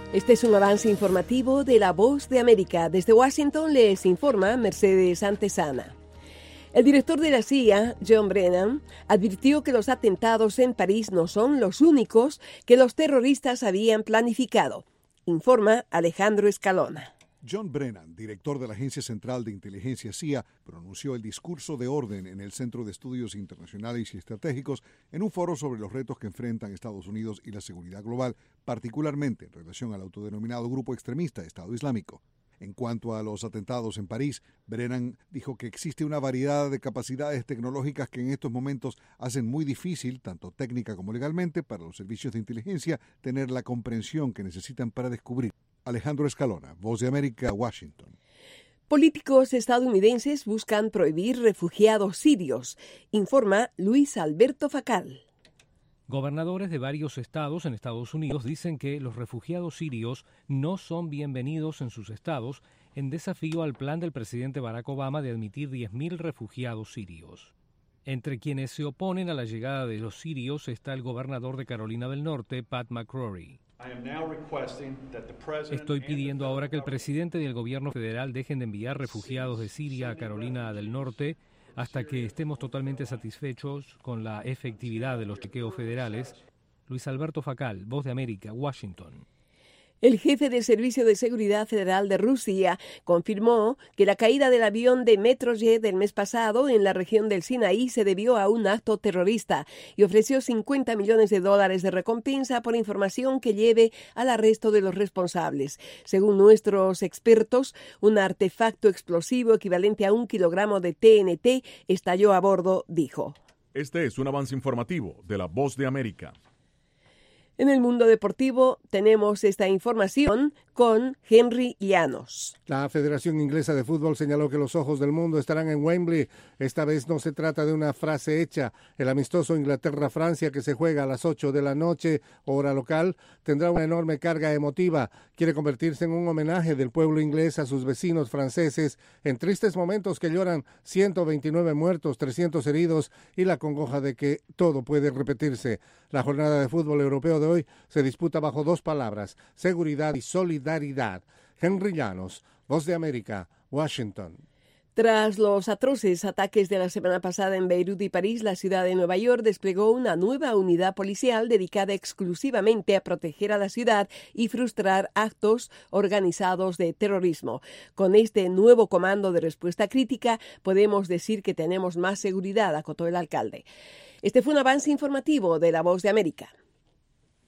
Este es un avance informativo de La Voz de América. Desde Washington les informa Mercedes Antesana. El director de la CIA, John Brennan, advirtió que los atentados en París no son los únicos que los terroristas habían planificado. Informa Alejandro Escalona. John Brennan, director de la Agencia Central de Inteligencia CIA, pronunció el discurso de orden en el Centro de Estudios Internacionales y Estratégicos en un foro sobre los retos que enfrentan Estados Unidos y la seguridad global, particularmente en relación al autodenominado grupo extremista Estado Islámico. En cuanto a los atentados en París, Brennan dijo que existe una variedad de capacidades tecnológicas que en estos momentos hacen muy difícil, tanto técnica como legalmente, para los servicios de inteligencia tener la comprensión que necesitan para descubrir. Alejandro Escalona, Voz de América, Washington. Políticos estadounidenses buscan prohibir refugiados sirios, informa Luis Alberto Facal. Gobernadores de varios estados en Estados Unidos dicen que los refugiados sirios no son bienvenidos en sus estados en desafío al plan del presidente Barack Obama de admitir 10.000 refugiados sirios. Entre quienes se oponen a la llegada de los sirios está el gobernador de Carolina del Norte, Pat McCrory. Estoy pidiendo ahora que el presidente y el gobierno federal dejen de enviar refugiados de Siria a Carolina del Norte hasta que estemos totalmente satisfechos con la efectividad de los chequeos federales. Luis Alberto Facal, Voz de América, Washington. El jefe del Servicio de Seguridad Federal de Rusia confirmó que la caída del avión de Metrojet del mes pasado en la región del Sinaí se debió a un acto terrorista y ofreció $50 millones de recompensa por información que lleve al arresto de los responsables. Según nuestros expertos, un artefacto explosivo equivalente a 1 kilogramo de TNT estalló a bordo, dijo. Este es un avance informativo de La Voz de América. En el mundo deportivo tenemos esta información con Henry Llanos. La Federación Inglesa de Fútbol señaló que los ojos del mundo estarán en Wembley. Esta vez no se trata de una frase hecha. El amistoso Inglaterra-Francia, que se juega a las 8 de la noche, hora local, tendrá una enorme carga emotiva. Quiere convertirse en un homenaje del pueblo inglés a sus vecinos franceses en tristes momentos que lloran 129 muertos, 300 heridos y la congoja de que todo puede repetirse. La jornada de fútbol europeo de hoy se disputa bajo dos palabras: seguridad y solidaridad. Henry Llanos, Voz de América, Washington. Tras los atroces ataques de la semana pasada en Beirut y París, la ciudad de Nueva York desplegó una nueva unidad policial dedicada exclusivamente a proteger a la ciudad y frustrar actos organizados de terrorismo. Con este nuevo comando de respuesta crítica, podemos decir que tenemos más seguridad, acotó el alcalde. Este fue un avance informativo de La Voz de América.